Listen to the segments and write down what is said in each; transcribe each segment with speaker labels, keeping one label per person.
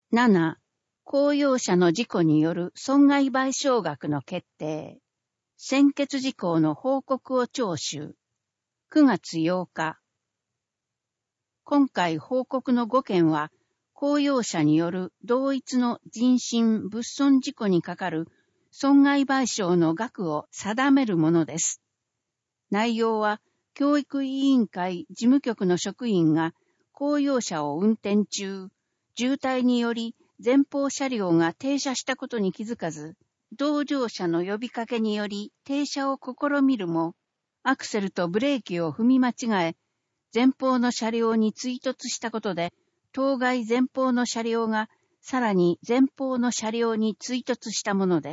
Speaker 1: 7、公用車の事故による損害賠償額の決定。専決事項の報告を聴取。9月8日。今回報告の5件は、公用車による同一の人身物損事故にかかる損害賠償の額を定めるものです。内容は、教育委員会事務局の職員が公用車を運転中、渋滞により前方車両が停車したことに気づかず、同乗者の呼びかけにより停車を試みるも、アクセルとブレーキを踏み間違え、前方の車両に追突したことで、当該前方の車両がさらに前方の車両に追突したものです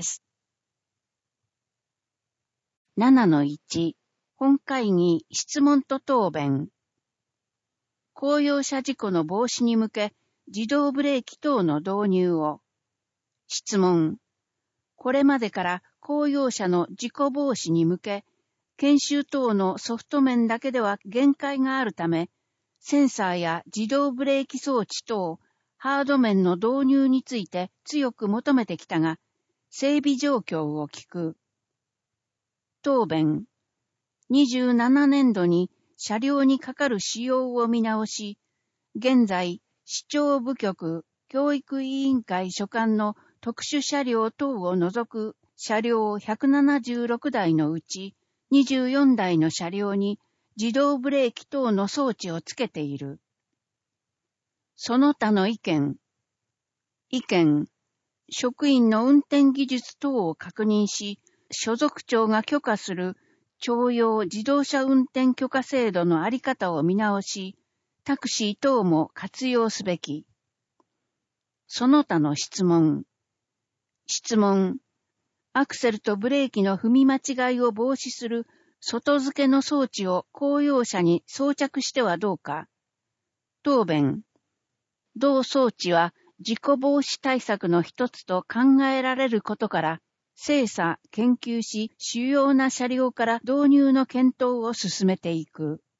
Speaker 1: 。7-1、本会議質問と答弁。公用車事故の防止に向け、自動ブレーキ等の導入を。質問。これまでから公用車の事故防止に向け、研修等のソフト面だけでは限界があるため、センサーや自動ブレーキ装置等、ハード面の導入について強く求めてきたが、整備状況を聞く。答弁。27年度に車両にかかる使用を見直し、現在、市長部局、教育委員会所管の特殊車両等を除く車両176台のうち24台の車両に自動ブレーキ等の装置をつけている。その他の意見。職員の運転技術等を確認し、所属長が許可する徴用自動車運転許可制度のあり方を見直し、タクシー等も活用すべき。その他の質問。アクセルとブレーキの踏み間違いを防止する外付けの装置を公用車に装着してはどうか。答弁。同装置は事故防止対策の一つと考えられることから、精査、研究し、主要な車両から導入の検討を進めていく。